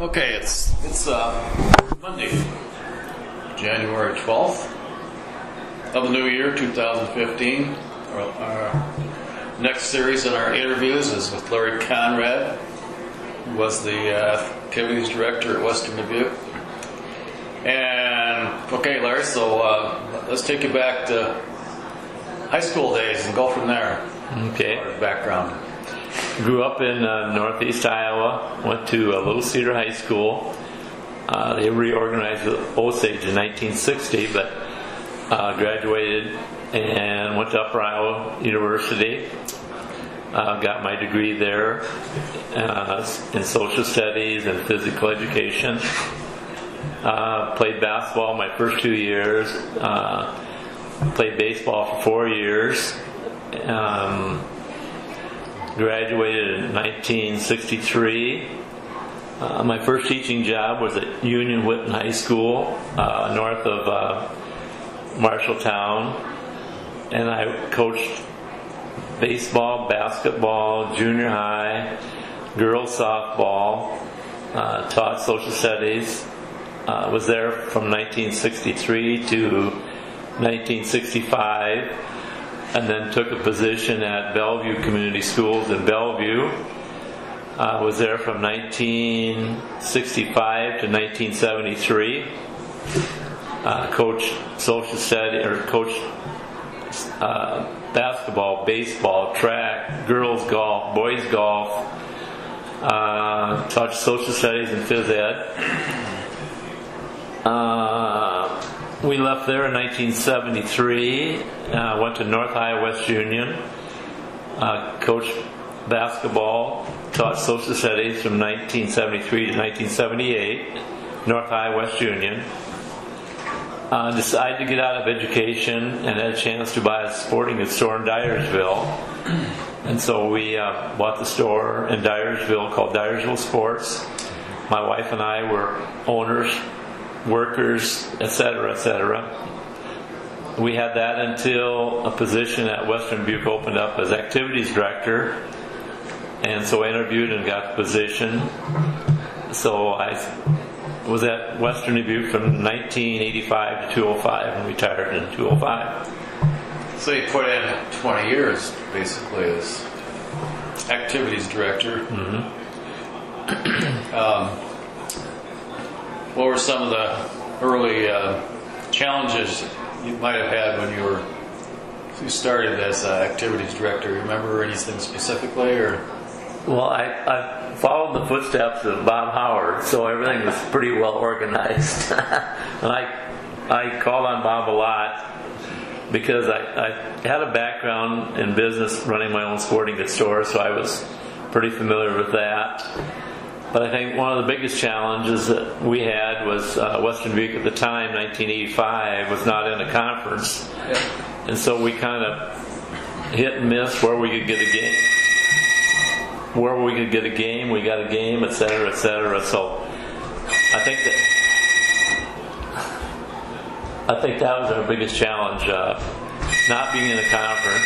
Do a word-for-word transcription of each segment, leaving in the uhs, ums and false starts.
Okay, it's it's uh, Monday, January twelfth of the new year, two thousand fifteen. Our, our next series in our interviews is with Larry Conrad, who was the uh, activities director at Western Dubuque. And okay, Larry, so uh, let's take you back to high school days and go from there. Okay. Background. Grew up in uh, northeast Iowa, went to uh, Little Cedar High School. Uh, they reorganized Osage in nineteen sixty, but uh, graduated and went to Upper Iowa University. Uh, got my degree there uh, in social studies and physical education. Uh, played basketball my first two years. Uh, played baseball for four years. Um, Graduated in nineteen sixty-three. Uh, my first teaching job was at Union Whitten High School, uh, north of uh, Marshalltown, and I coached baseball, basketball, junior high, girls softball, uh, taught social studies. Uh, was there from nineteen sixty-three to nineteen sixty-five. And then took a position at Bellevue Community Schools in Bellevue. I uh, was there from nineteen sixty-five to nineteen seventy-three. Uh, coached social studies, or coached uh, basketball, baseball, track, girls golf, boys golf. Uh, taught social studies and phys ed. Uh, We left there in nineteen seventy-three, uh, went to North Iowa West Union, uh, coached basketball, taught social studies from nineteen seventy-three to nineteen seventy-eight, North Iowa West Union. Uh, decided to get out of education and had a chance to buy a sporting goods store in Dyersville. And so we uh, bought the store in Dyersville called Dyersville Sports. My wife and I were owners, workers, et cetera, et cetera. We had that until a position at Western Dubuque opened up as activities director, and so I interviewed and got the position. So I was at Western Dubuque from nineteen eighty-five to two thousand five and retired in two thousand five. So you put in twenty years, basically, as activities director. Mm-hmm. um, What were some of the early uh, challenges you might have had when you were you started as uh, activities director? Remember anything specifically, or? Well, I, I followed the footsteps of Bob Howard, so everything was pretty well organized. And I I called on Bob a lot because I, I had a background in business, running my own sporting goods store, so I was pretty familiar with that. But I think one of the biggest challenges that we had was uh, Western Dubuque at the time, nineteen eighty-five, was not in a conference. Yeah. And so we kind of hit and miss where we could get a game. Where we could get a game, we got a game, et cetera, et cetera. So I think that I think that was our biggest challenge, uh, not being in a conference.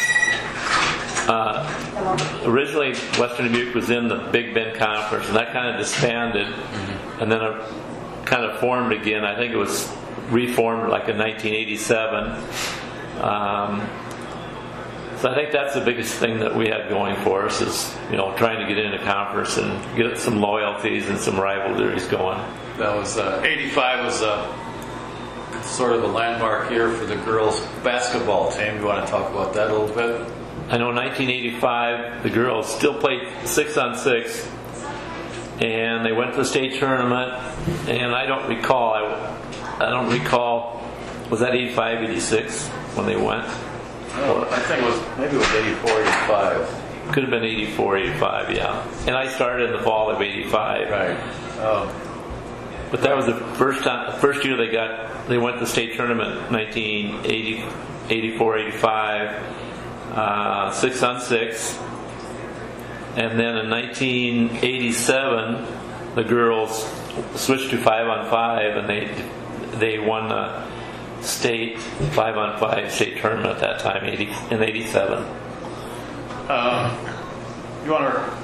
Uh, originally, Western Dubuque was in the Big Bend Conference, and that kind of disbanded, mm-hmm. and then it kind of formed again. I think it was reformed like in nineteen eighty-seven. Um, so I think that's the biggest thing that we had going for us is, you know, trying to get in a conference and get some loyalties and some rivalries going. That was uh, eighty-five was uh, sort of a landmark year for the girls basketball team. You want to talk about that a little bit? I know nineteen eighty-five, the girls still played six on six, and they went to the state tournament, and I don't recall, I, I don't recall, was that eighty-five, eighty-six when they went? Oh, I think it was, maybe it was eighty-four, eighty-five. Could have been eighty-four, eighty-five, yeah. And I started in the fall of eighty-five. Right. Oh. But that was the first time, first year they got, they went to the state tournament, nineteen eighty, eighty-four, eighty-five. Uh, six on six, and then in nineteen eighty-seven, the girls switched to five on five, and they they won the state five on five state tournament at that time, eighty in eighty-seven. Um, you want to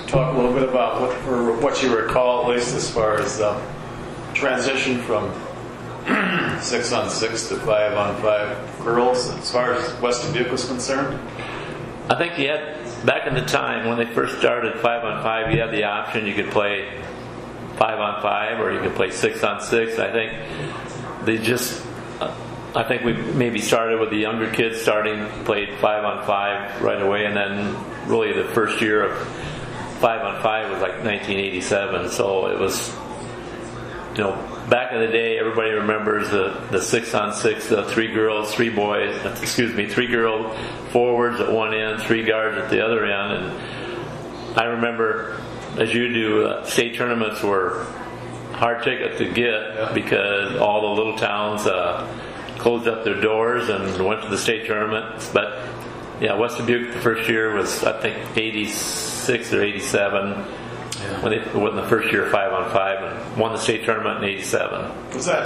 talk a little bit about what, or what you recall, at least as far as um, transition from six on six to five on five girls, as far as West Dubuque was concerned? I think you had, back in the time when they first started five on five, you had the option you could play five on five or you could play six on six. I think they just, I think we maybe started with the younger kids starting, played five on five right away, and then really the first year of five on five was like nineteen eighty-seven. So it was, you know, back in the day, everybody remembers the, the six on six, the three girls, three boys, excuse me, three girl forwards at one end, three guards at the other end. And I remember, as you do, uh, state tournaments were hard ticket to get yeah. because all the little towns uh, closed up their doors and went to the state tournaments. But yeah, West Dubuque the first year was, I think, eighty-six or eighty-seven. Yeah. When they went in the first year five on five and won the state tournament in eighty-seven. Was that?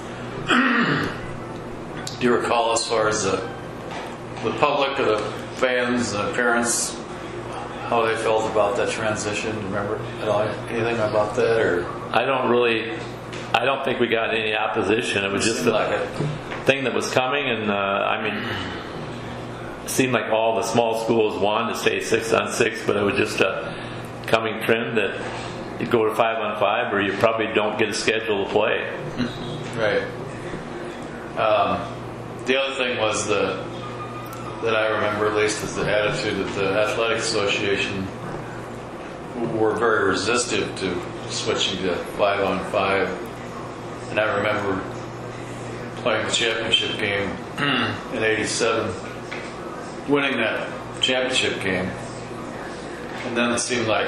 Do you recall, as far as the the public or the fans, the parents, how they felt about that transition? Do you remember at all anything about that? Or I don't really. I don't think we got any opposition. It was just a like it. thing that was coming, and uh, I mean, it seemed like all the small schools wanted to stay six on six, but it was just a coming trend that you go to five on five, or you probably don't get a schedule to play. Right. Um, the other thing was the that I remember, at least, is the attitude that the Athletic Association were very resistive to switching to five on five. And I remember playing the championship game in eighty-seven, winning that championship game. And then it seemed like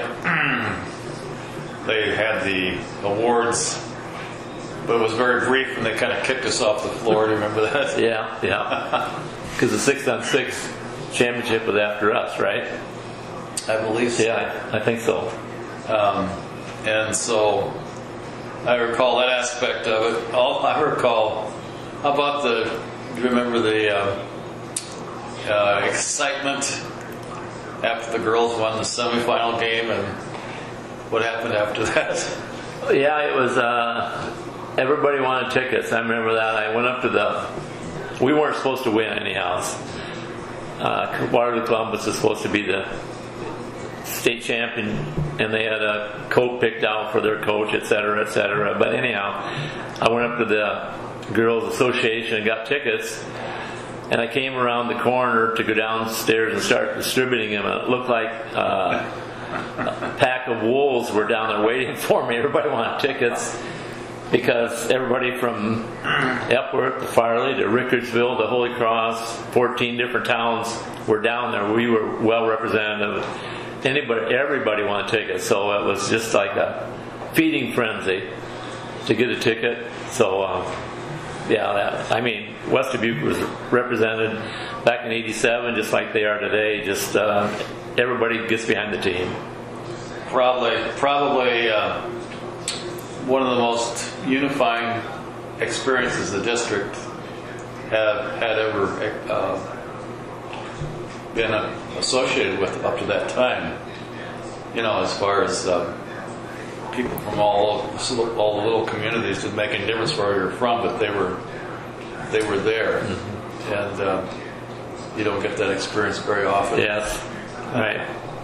they had the awards, but it was very brief, and they kind of kicked us off the floor. Do you remember that? Yeah, yeah. Because the six on six championship was after us, right? I believe so. Yeah, I, I think so. Um, and so I recall that aspect of it. All, I recall, how about the, do you remember the uh, uh, excitement after the girls won the semifinal game, and what happened after that? Yeah, it was, uh, everybody wanted tickets. I remember that. I went up to the, we weren't supposed to win anyhow. Uh, Waterloo Columbus was supposed to be the state champion, and they had a coat picked out for their coach, et cetera, et cetera. But anyhow, I went up to the Girls Association and got tickets, and I came around the corner to go downstairs and start distributing them, and it looked like uh, a pack of wolves were down there waiting for me. Everybody wanted tickets because everybody from Epworth to Farley to Rickardsville to Holy Cross, fourteen different towns were down there. We were well represented. Anybody, everybody wanted tickets, so it was just like a feeding frenzy to get a ticket. So, um, yeah, that, I mean, West Dubuque was represented back in eighty-seven, just like they are today. Just uh, everybody gets behind the team. Probably, probably uh, one of the most unifying experiences the district had had ever uh, been associated with up to that time. You know, as far as uh, people from all all the little communities, didn't make any difference where you're from, but they were they were there, mm-hmm. and uh, you don't get that experience very often. Yes, right.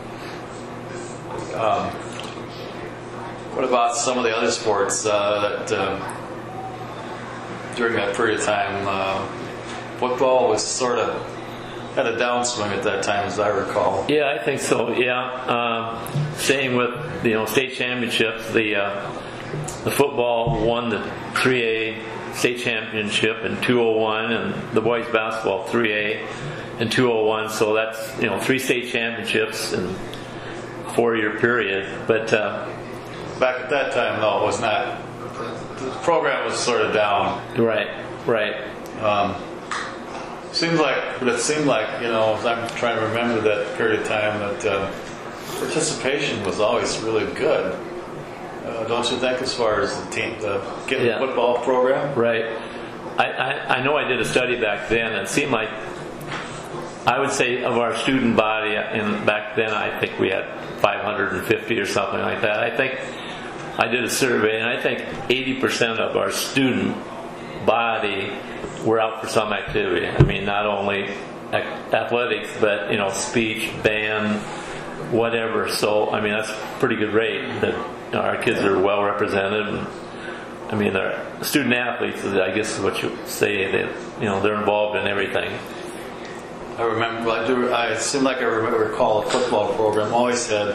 Um, what about some of the other sports uh, that uh, during that period of time, uh, football was sort of had a downswing at that time, as I recall. Yeah, I think so. Yeah, uh, same with you know state championships. The uh, the football won the three A state championship in two oh one, and the boys basketball three A in two oh one. So that's you know three state championships in a four-year period. But uh, back at that time, though, it was not. The program was sort of down. Right. Right. Um, Seems like, but it seemed like, you know, I'm trying to remember that period of time that uh, participation was always really good. Uh, don't you think, as far as the team, the getting yeah. the football program? Right. I, I, I know I did a study back then, and it seemed like, I would say of our student body, and back then I think we had five hundred fifty or something like that. I think I did a survey, and I think eighty percent of our student body were out for some activity. I mean, not only athletics, but you know, speech, band, whatever. So, I mean, that's a pretty good rate that you know, our kids are well represented. And, I mean, they're student athletes, I guess is what you say. That you know, they're involved in everything. I remember, I do. I it seemed like I remember recall a football program always had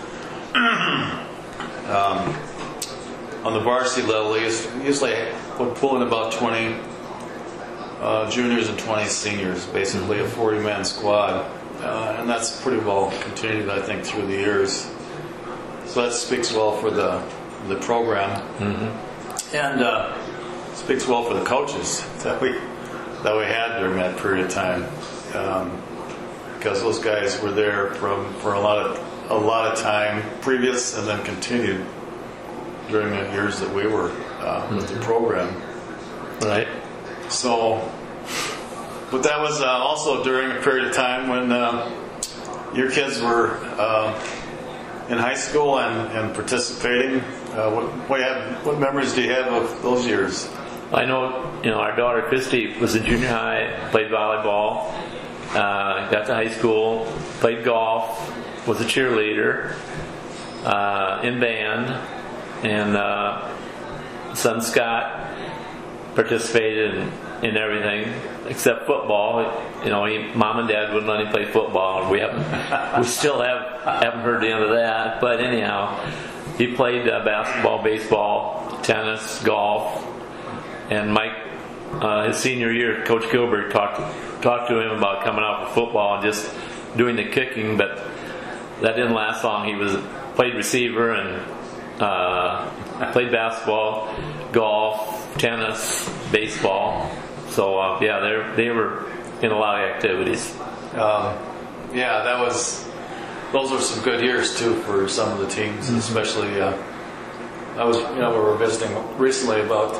um, on the varsity level. They used, usually would pull in about twenty uh, juniors and twenty seniors, basically a forty-man squad, uh, and that's pretty well continued, I think, through the years. So that speaks well for the the program, mm-hmm. and uh, speaks well for the coaches that we that we had during that period of time. Um, because those guys were there from for a lot of a lot of time previous, and then continued during the years that we were uh, with the program. Right. So, but that was uh, also during a period of time when uh, your kids were uh, in high school and, and participating. Uh, what what, have, what memories do you have of those years? I know, you know, our daughter Christy was in junior high, played volleyball. Uh, got to high school, played golf, was a cheerleader, uh, in band, and uh, son Scott participated in, in everything except football. You know, he, mom and dad wouldn't let him play football, and we haven't, we still have haven't heard the end of that. But anyhow, he played uh, basketball, baseball, tennis, golf, and Mike. Uh, his senior year, Coach Gilbert talked talked to him about coming out for football and just doing the kicking, but that didn't last long. He was played receiver and uh, played basketball, golf, tennis, baseball. So uh, yeah, they they were in a lot of activities. Um, yeah, that was those were some good years too for some of the teams, mm-hmm. especially. Uh, I was you know we were visiting recently about.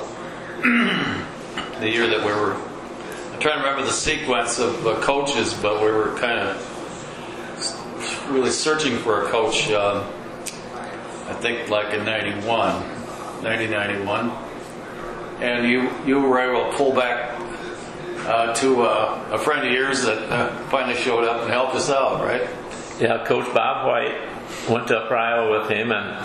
The year that we were, I'm trying to remember the sequence of uh, coaches, but we were kind of really searching for a coach. Uh, I think like in ninety-one, nineteen ninety-one, and you you were able to pull back uh, to uh, a friend of yours that uh, finally showed up and helped us out, right? Yeah, Coach Bob White went to Iowa with him, and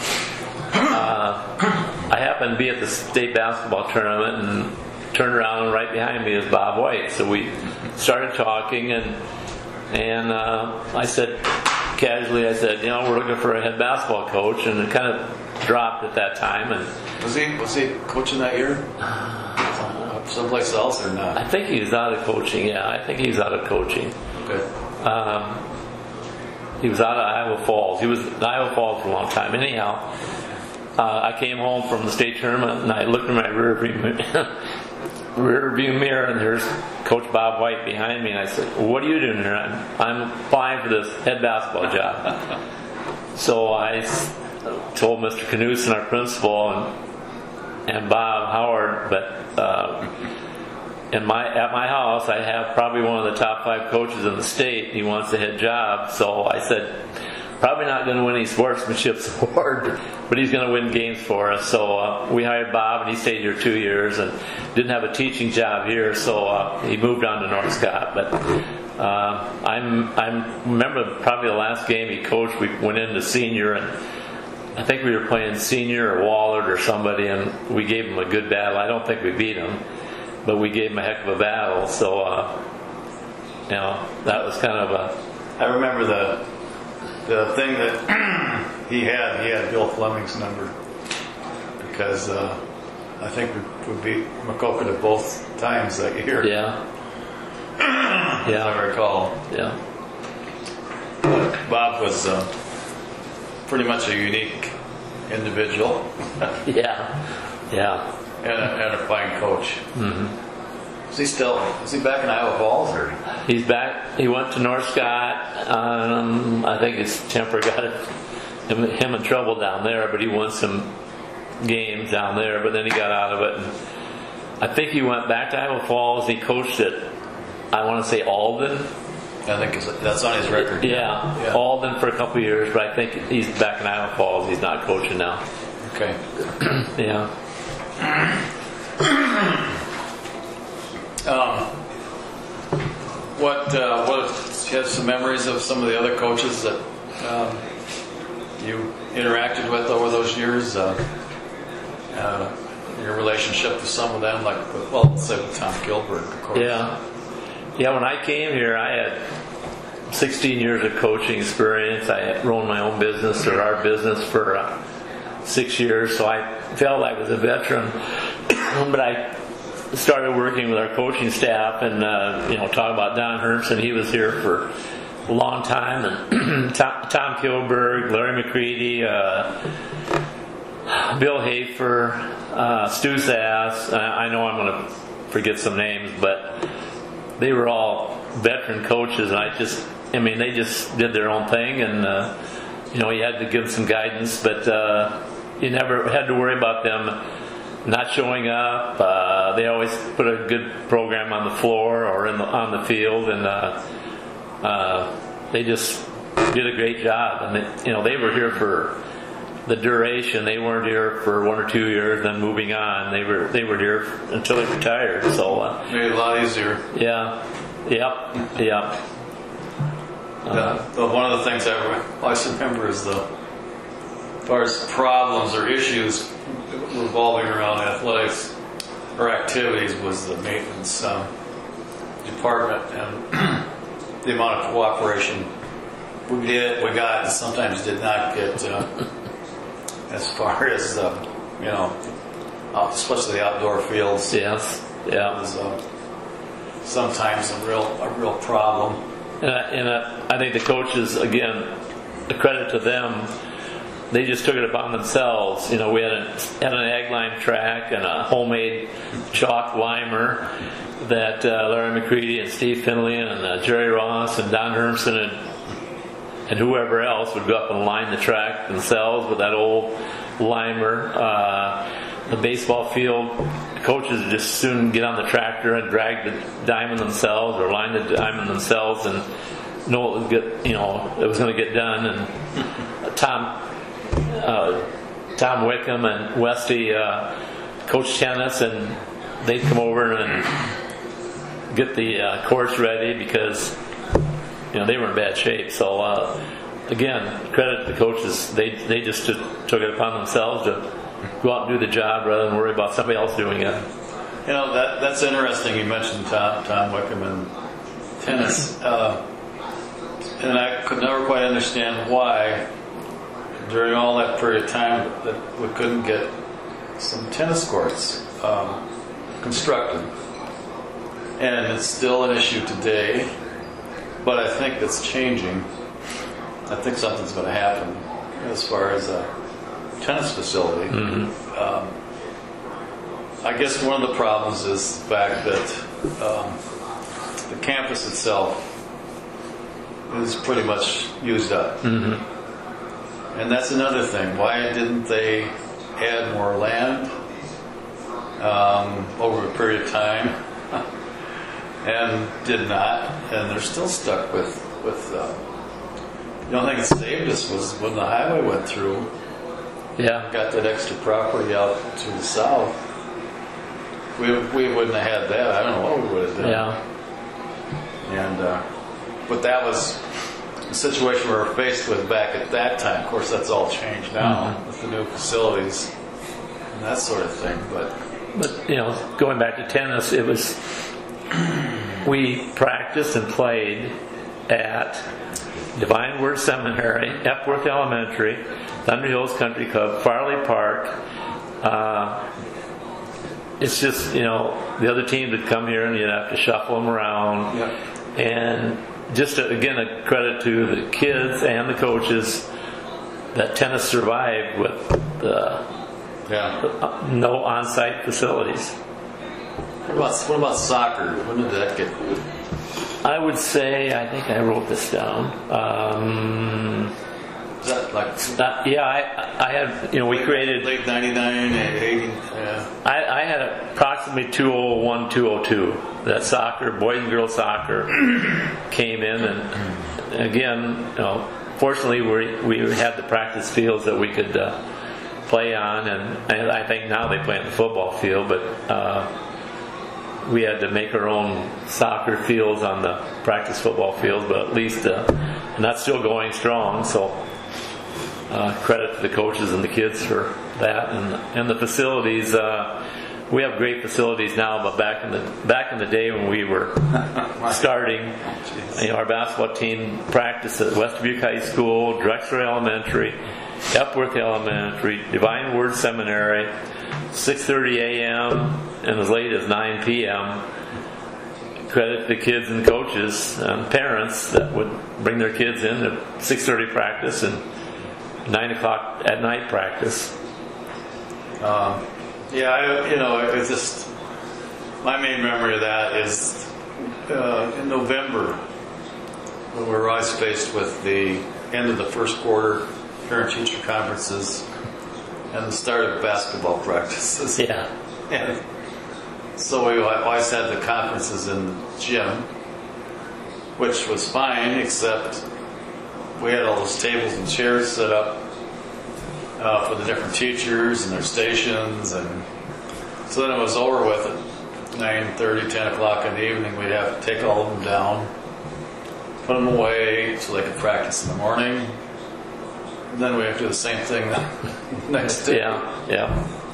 uh, I happened to be at the state basketball tournament and. Turned around and right behind me is Bob White. So we started talking, and and uh, I said casually, I said, you know, we're looking for a head basketball coach, and it kind of dropped at that time. And was he was he coaching that year? Someplace else or not? I think he was out of coaching. Yeah, I think he was out of coaching. Okay. Um, he was out of Iowa Falls. He was in Iowa Falls for a long time. Anyhow, uh, I came home from the state tournament, and I looked in my rear view. rear view mirror, and there's Coach Bob White behind me, and I said, well, what are you doing here? I'm, I'm applying for this head basketball job. So I told Mister Knudsen, our principal, and, and Bob Howard, but uh, in my at my house I have probably one of the top five coaches in the state. He wants a head job, so I said, probably not going to win any sportsmanship award, but he's going to win games for us. So uh, we hired Bob, and he stayed here two years and didn't have a teaching job here, so uh, he moved on to North Scott. But uh, I'm I remember probably the last game he coached, we went into senior, and I think we were playing senior or Wallard or somebody, and we gave him a good battle. I don't think we beat him, but we gave him a heck of a battle. So uh, you know, that was kind of a. I remember the. The thing that he had, he had Bill Fleming's number because uh, I think we, we beat Maquoketa both times that year. Yeah. Yeah, I recall. Yeah. But Bob was uh, pretty much a unique individual. Yeah. Yeah. And a, and a fine coach. Mm-hmm. Is he still? Is he back in Iowa Falls or? He's back. He went to North Scott. Um, I think his temper got him, him in trouble down there, but he won some games down there. But then he got out of it. And I think he went back to Iowa Falls. He coached at, I want to say Alden, I think is- that's on his record. Yeah, Yeah. Alden for a couple of years, but I think he's back in Island Falls. He's not coaching now. Okay. Yeah. Um, what uh, what do you have some memories of some of the other coaches that um, you interacted with over those years? Uh, uh, your relationship with some of them, like well, let's say with Tom Gilbert, of course. Yeah. Yeah, when I came here, I had sixteen years of coaching experience. I had run my own business or our business for uh, six years, so I felt I was a veteran. But I started working with our coaching staff, and uh, you know, talk about Don Hermson. He was here for a long time, and Tom, Tom Kilberg, Larry McCready, uh, Bill Hafer, uh, Stu Sass. I, I know I'm going to forget some names, but they were all veteran coaches, and I just, I mean, they just did their own thing, and uh, you know, you had to give some guidance, but uh, you never had to worry about them not showing up. Uh, they always put a good program on the floor or in the, on the field, and uh, uh, they just did a great job. And they, you know, they were here for the duration. They weren't here for one or two years, then moving on. They were they were here until they retired. So uh, Made it a lot easier. yeah, yep, yep. Uh, the, one of the things I re- always remember is the, as far as problems or issues revolving around athletics or activities, was the maintenance um, department and the amount of cooperation we did, we got, and sometimes did not get. Uh, as far as uh, you know, out- especially the outdoor fields. Yes, It yeah. was uh, sometimes a real a real problem. And, I, and I, I think the coaches, again, the credit to them, they just took it upon themselves. You know, we had, a, had an ag line track and a homemade chalk limer that uh, Larry McCready and Steve Finley and uh, Jerry Ross and Don Hermson and and whoever else would go up and line the track themselves with that old limer. Uh, the baseball field, coaches would just soon get on the tractor and drag the diamond themselves or line the diamond themselves and know it would get, you know, it was going to get done. And Tom, uh, Tom Wickham and Westy uh, coached tennis, and they'd come over and get the uh, course ready because, you know, they were in bad shape. So uh, again, credit to the coaches. They they just took, took it upon themselves to go out and do the job rather than worry about somebody else doing it. You know, that that's interesting. You mentioned Tom Tom Wickham and tennis, uh, and I could never quite understand why during all that period of time that we couldn't get some tennis courts um, constructed. And it's still an issue today. But I think it's changing. I think something's going to happen as far as a tennis facility. Mm-hmm. Um, I guess one of the problems is the fact that um, the campus itself is pretty much used up. Mm-hmm. And that's another thing. Why didn't they add more land um, over a period of time? And did not, and they're still stuck with with. Uh, the only thing that saved us was when the highway went through. Yeah. Got that extra property out to the south. We we wouldn't have had that. I don't know what we would have done. Yeah. And uh, but that was the situation we were faced with back at that time. Of course, that's all changed now Mm-hmm. with the new facilities and that sort of thing. But But, you know, going back to tennis, it was, we practiced and played at Divine Word Seminary, Epworth Elementary, Thunder Hills Country Club, Farley Park. Uh, it's just, you know, the other teams would come here and you'd have to shuffle them around. yeah. And just, a, again, a credit to the kids and the coaches that tennis survived with the Yeah. uh, no on-site facilities. What about, what about soccer? When did that get? I would say, I think I wrote this down. Um, Is that like Uh, yeah, I, I had, you know, we created, late ninety-nine, eighty? Yeah. I, I had approximately two oh one, two oh two. That soccer, boys and girls soccer, came in, and again, you know, fortunately we we had the practice fields that we could uh, play on, and, and I think now they play on the football field, but uh, we had to make our own soccer fields on the practice football fields, but at least, uh, and that's still going strong. So uh, credit to the coaches and the kids for that, and and the facilities. Uh, We have great facilities now, but back in the back in the day when we were starting, you know, our basketball team practiced at West Dubuque High School, Drexler Elementary, Epworth Elementary, Divine Word Seminary, six thirty a.m. and as late as nine p.m. Credit to the kids and coaches and parents that would bring their kids in at six thirty practice and nine o'clock at night practice. Um, Yeah, I, you know, it's just my main memory of that is uh, in November when we were always faced with the end of the first quarter parent-teacher conferences and the start of basketball practices. Yeah. And so we always had the conferences in the gym, which was fine, except we had all those tables and chairs set up Uh, for the different teachers and their stations, and so then it was over with at nine thirty, ten o'clock in the evening. We'd have to take all of them down, put them away so they could practice in the morning, and then we have to do the same thing the next day. Yeah, yeah.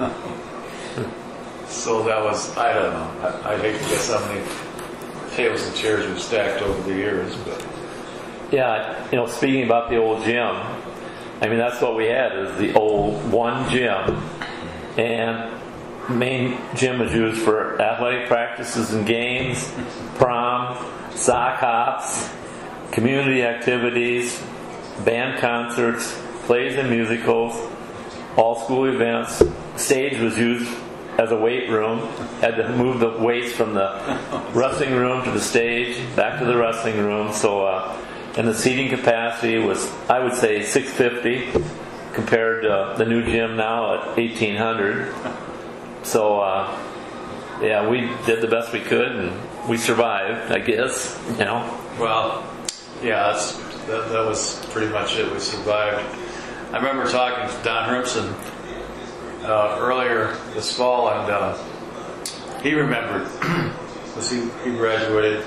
So that was, I don't know, I, I'd hate to guess how many tables and chairs we've stacked over the years, but Yeah, you know, speaking about the old gym, I mean, that's what we had, is the old one gym. And main gym was used for athletic practices and games, prom, sock hops, community activities, band concerts, plays and musicals, all school events. Stage was used as a weight room. Had to move the weights from the wrestling room to the stage, back to the wrestling room. So, uh, and the seating capacity was, I would say, six fifty compared to the new gym now at eighteen hundred. So, uh, yeah, we did the best we could, and we survived, I guess, you know. well, yeah, that's, that, that was pretty much it. We survived. I remember talking to Don Hrimson uh, earlier this fall, and uh, he remembered, because he, he graduated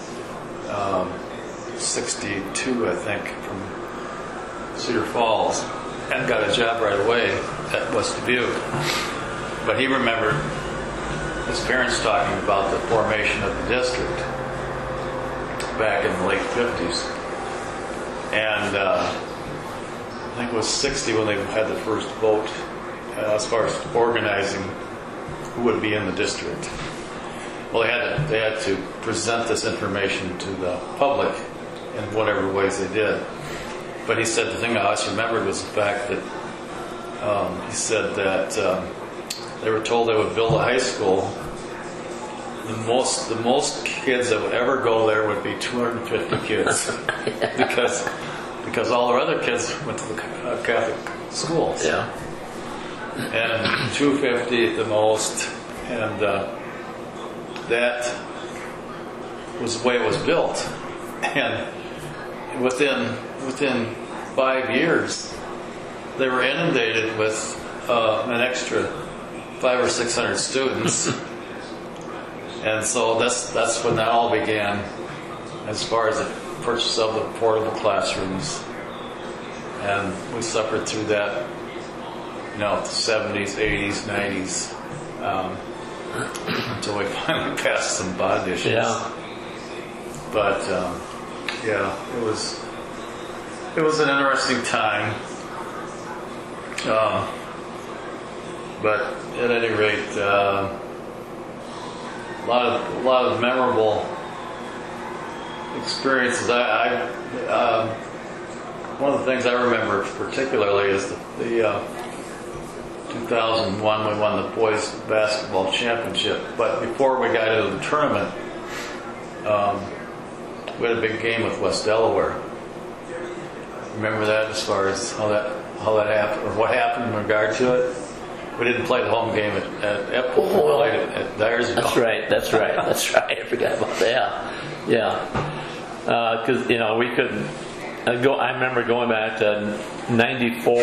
um, sixty-two, I think, from Cedar Falls, and got a job right away at West Dubuque. But he remembered his parents talking about the formation of the district back in the late fifties. And uh, I think it was sixty when they had the first vote uh, as far as organizing who would be in the district. Well, they had to, they had to present this information to the public in whatever ways they did. But he said the thing I always remembered was the fact that um, he said that um, they were told they would build a high school. The most the most kids that would ever go there would be two hundred fifty kids because because all their other kids went to the uh, Catholic schools. Yeah. And two hundred fifty at the most, and uh, that was the way it was built. And within within five years, they were inundated with uh, an extra five or six hundred students, and so that's that's when that all began, as far as the purchase of the portable classrooms, and we suffered through that, you know, the seventies, eighties, nineties, um, until we finally passed some bond issues. Yeah. But um, yeah, it was it was an interesting time. Um, but at any rate, uh, a lot of a lot of memorable experiences. I, I um, one of the things I remember particularly is the, the uh, two thousand one we won the boys basketball championship. But before we got into the tournament, um, we had a big game with West Delaware, remember that as far as how that how that happened or what happened in regard to it? We didn't play the home game at at Epple. We Oh, played it at Dyersville. That's right. That's right. That's right. I forgot about that. Yeah, because uh, you know we couldn't uh, go. I remember going back to ninety-four.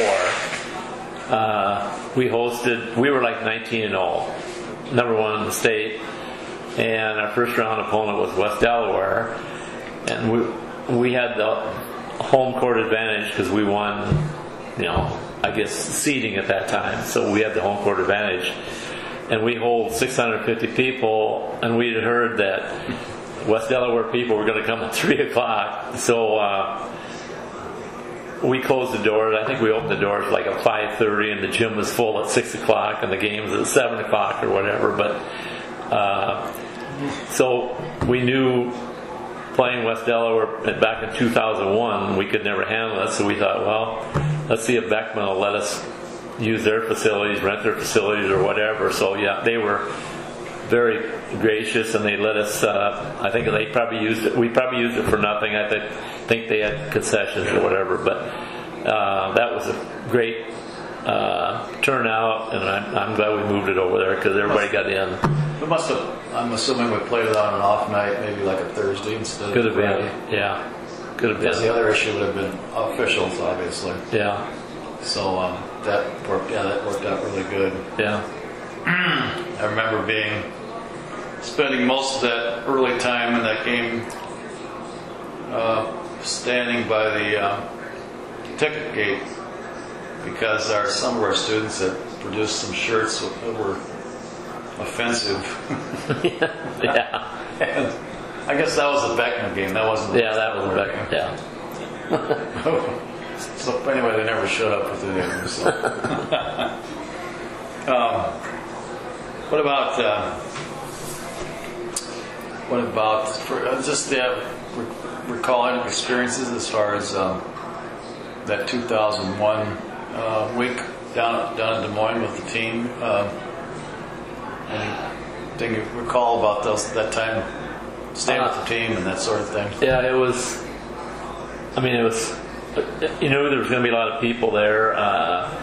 Uh, we hosted. We were like nineteen and oh, number one in the state, and our first round opponent was West Delaware, and we we had the home court advantage because we won. You know, I guess seeding at that time, so we had the home court advantage, and we hold six hundred fifty people, and we had heard that West Delaware people were going to come at three o'clock, so uh, we closed the doors. I think we opened the doors like at five thirty, and the gym was full at six o'clock, and the game was at seven o'clock or whatever. But uh, so we knew playing West Delaware back in two thousand one, we could never handle it, so we thought, well, let's see if Beckman will let us use their facilities, rent their facilities, or whatever. So yeah, they were very gracious, and they let us. Uh, I think they probably used it. We probably used it for nothing. I th- think they had concessions or whatever. But uh, that was a great uh, turnout, and I'm, I'm glad we moved it over there because everybody got in. We must have. I'm assuming we played it on an off night, maybe like a Thursday instead Could of have Friday. been, yeah. Could have Because been. the other issue would have been officials, obviously. Yeah, So um, that worked. Yeah, that worked out really good. yeah. I remember being spending most of that early time in that game uh, standing by the uh, ticket gate because our some of our students had produced some shirts that were offensive. Yeah. And I guess that was the Beckman game. That wasn't. The Yeah, that was Delaware back. game. Yeah. So anyway, they never showed up with it. So. um, what about uh, what about for, uh, just uh, re- recalling experiences as far as um, that two thousand one uh, week down down in Des Moines with the team? Uh, anything you recall about those that time staying with the team and that sort of thing? Yeah, it was. I mean, it was. You knew there was going to be a lot of people there, uh,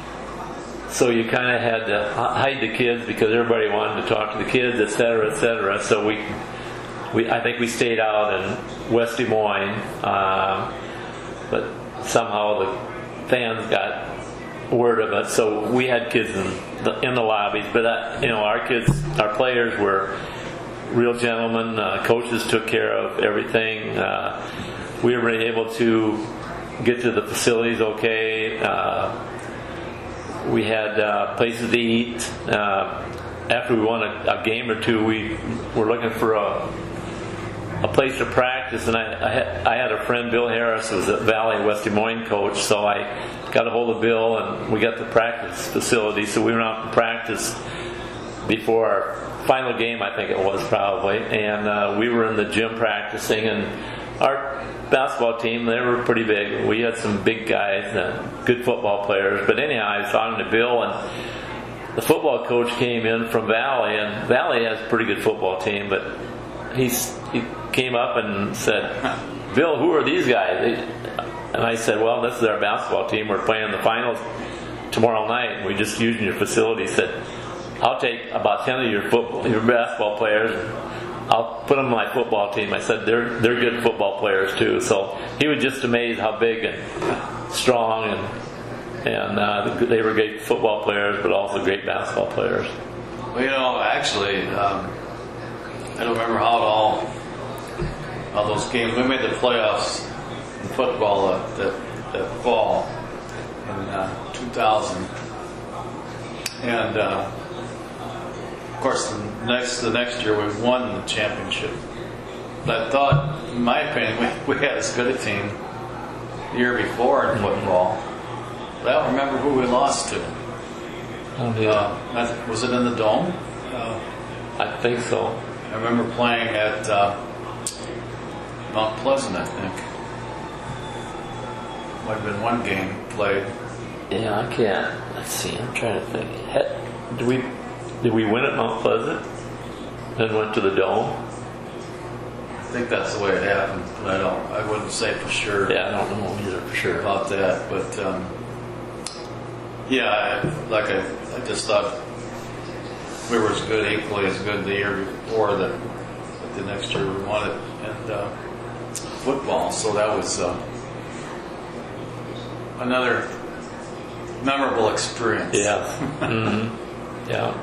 so you kind of had to hide the kids because everybody wanted to talk to the kids, et cetera, et cetera. So we, we, I think we stayed out in West Des Moines, uh, but somehow the fans got word of it, so we had kids in the, in the lobbies. But uh, you know, our kids, our players were real gentlemen. Uh, coaches took care of everything. Uh, we were able to get to the facilities okay. Uh, we had uh, places to eat. Uh, after we won a, a game or two, we were looking for a a place to practice, and I, I, had, I had a friend, Bill Harris, who was at Valley West Des Moines coach, so I got a hold of Bill, and we got the practice facility, so we went out and practiced before our final game, I think it was probably, and uh, we were in the gym practicing, and our basketball team, they were pretty big. We had some big guys, uh, good football players. But anyhow, I was talking to Bill, and the football coach came in from Valley, and Valley has a pretty good football team, but he's, he came up and said, Bill, who are these guys? And I said, well, this is our basketball team. We're playing the finals tomorrow night, and we're just using your facility. He said, I'll take about ten of your football, your basketball players, I'll put them on my football team. I said, they're they're good football players too. So he was just amazed how big and strong and and uh, they were great football players, but also great basketball players. Well, you know, actually, um, I don't remember how it all, all those games. We made the playoffs in football uh, that that fall in uh, two thousand, and. Uh, Of course, the next the next year we won the championship. But I thought, in my opinion, we, we had as good a team the year before in football. But I don't remember who we lost to. Oh, yeah. Uh, was it in the Dome? Uh, I think so. I remember playing at uh, Mount Pleasant, I think. Might have been one game played. Yeah, I can't. Let's see. I'm trying to think. Did we did we win at Mount Pleasant? Then went to the Dome. think that's the way it happened, but I don't. I wouldn't say for sure. Yeah, I don't know either for sure. About that, but um, yeah, I, like I, I just thought we were as good, equally as good the year before that. But the next year we won it, and uh, football. So that was uh, another memorable experience. Yeah. Mm-hmm. Yeah.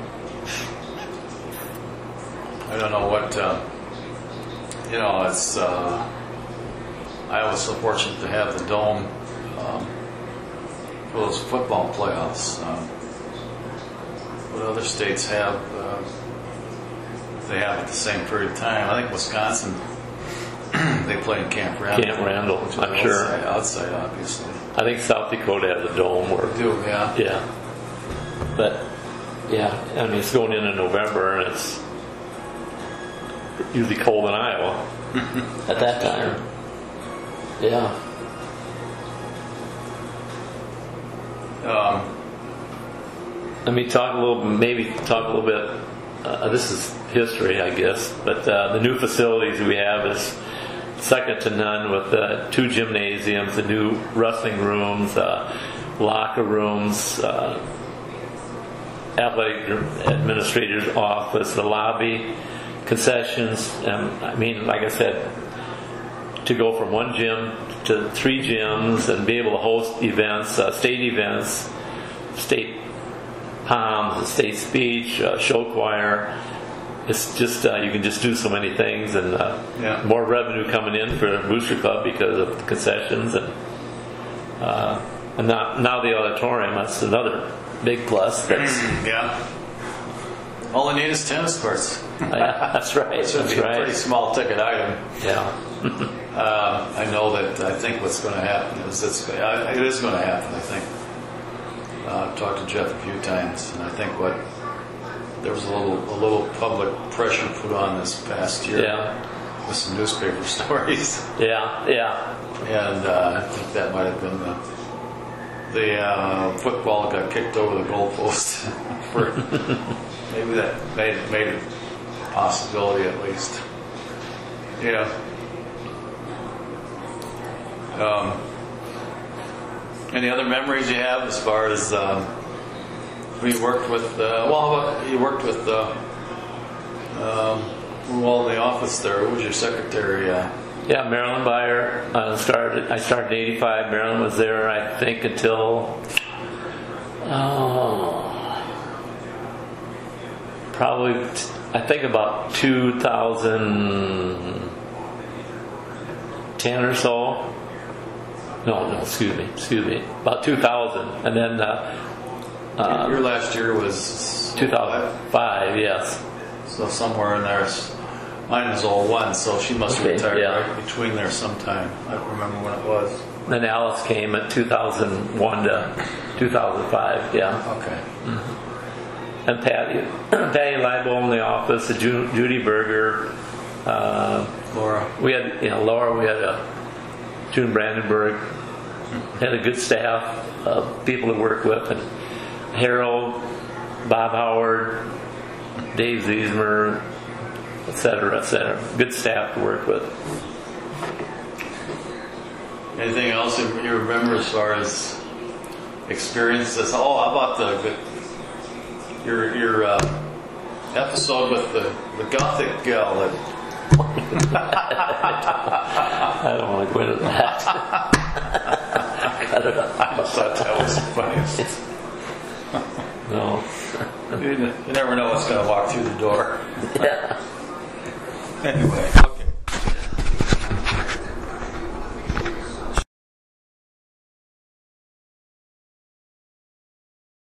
I don't know what. Uh, you know, it's. Uh, I was so fortunate to have the dome um, for those football playoffs. Um, what other states have, uh, they have at the same period of time. I think Wisconsin, they play in Camp Randall. Camp Randall, which is I'm outside, sure. Outside, obviously. I think South Dakota has a dome where. They do, yeah. Yeah. But, yeah, I mean, it's going in in November, and it's usually cold in Iowa at that time. Yeah. Um, Let me talk a little, maybe talk a little bit. Uh, this is history, I guess, but uh, the new facilities we have is second to none with uh, two gymnasiums, the new wrestling rooms, uh, locker rooms, uh, athletic administrator's office, the lobby, concessions. Um, I mean, like I said, to go from one gym to three gyms and be able to host events, uh, state events, state P O Ms, state speech, uh, show choir. It's just, uh, you can just do so many things, and uh, yeah. more revenue coming in for the Booster Club because of the concessions, and uh, and now, now the auditorium, that's another big plus. That's, yeah. All they need is tennis courts. yeah, that's right. It should That's be a right. pretty small ticket item. Yeah. Um, I know that I think what's going to happen is it's, I- it is going to happen, I think. Uh, I've talked to Jeff a few times, and I think what there was a little a little public pressure put on this past year Yeah. with some newspaper stories, Yeah. Yeah. and uh, I think that might have been the the uh, football got kicked over the goalpost. For maybe that made it made it a possibility at least. Yeah. Um, any other memories you have as far as um, we worked with? Uh, well, how about you worked with uh, um, who all in the office there? Who was your secretary? Uh, Yeah, Marilyn Byer uh, started. I started in eighty-five. Marilyn was there, I think, until oh, probably I think about two thousand ten or so. No, no, excuse me, excuse me, about two thousand, and then uh, uh, your last year was two thousand five. Yes. So somewhere in there. Mine was oh one, so she must have Okay, retired yeah. right between there sometime. I don't remember when it was. Then Alice came at two thousand one to two thousand five. Yeah. Okay. And Patty, Patty Leibel in the office, Ju- Judy Berger, uh, Laura. we had, you know, Laura, we had a June Brandenburg, had a good staff of people to work with, and Harold, Bob Howard, Dave Ziesmer, et cetera, et cetera. Good staff to work with. Anything else you you remember as far as experiences? Oh, how about the, the your your uh, episode with the, the Gothic gal that I don't want to go into that. I thought that was funny. No. You, you never know what's going to walk through the door. Yeah. Anyway.